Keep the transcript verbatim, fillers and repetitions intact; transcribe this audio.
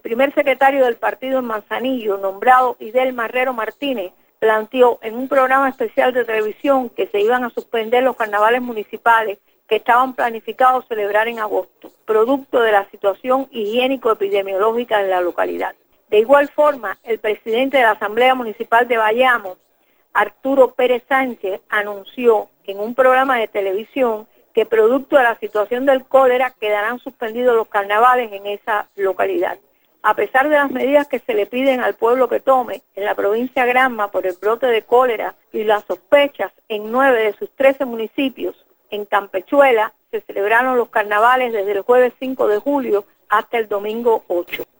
primer secretario del partido en Manzanillo, nombrado Idel Marrero Martínez, planteó en un programa especial de televisión que se iban a suspender los carnavales municipales que estaban planificados celebrar en agosto, producto de la situación higiénico-epidemiológica en la localidad. De igual forma, el presidente de la Asamblea Municipal de Bayamo, Arturo Pérez Sánchez, anunció en un programa de televisión que producto de la situación del cólera quedarán suspendidos los carnavales en esa localidad. A pesar de las medidas que se le piden al pueblo que tome en la provincia de Granma por el brote de cólera y las sospechas en nueve de sus trece municipios, en Campechuela se celebraron los carnavales desde el jueves cinco de julio hasta el domingo ocho.